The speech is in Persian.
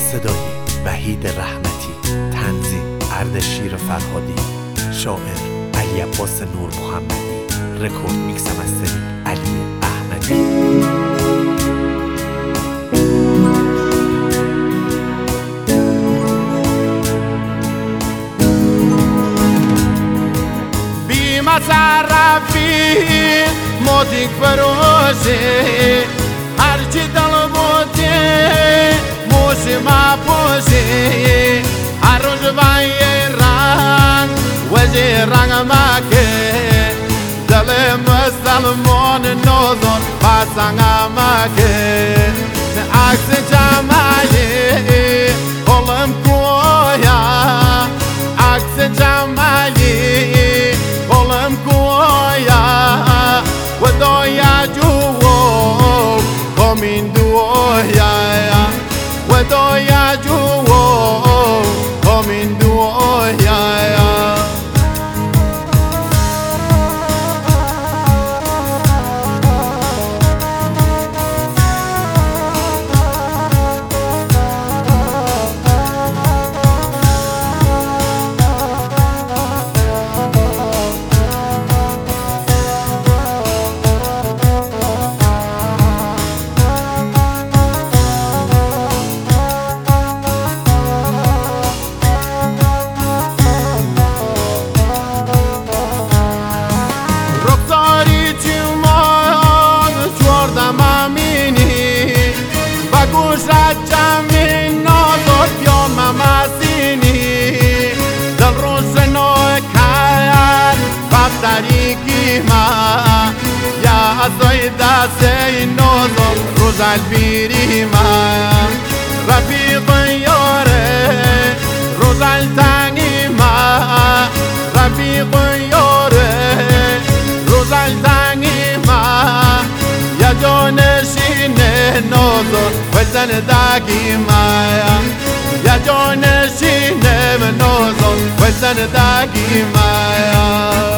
صدای وحید رحمتی، تنظیم اردشیر فرهادی، شاعر علی عباس نور محمدی، رکورد میکس مستری علی احمدی. مصرفی مودیک فروشی هرچی دل بودی موشی ما پوشی هر روز بای رنگ وجه رنگ مکه دل مسلمان نوزون پسنگ مکه عکس جمعی قلم کویا عکس جمعی قلم کویا و دایا جو کامین دویا و دایا جو کامین دویا جمعی نازد یا ممسینی دل روز نوکن بفتری ما یا ازای دسته نازد روز البیری ما رفیق یاره روز التنگی ما رفیق یاره روز التنگی ما یا جانشین نازد وزن داگی مایا یا جانشین نازد وزن داگی مایا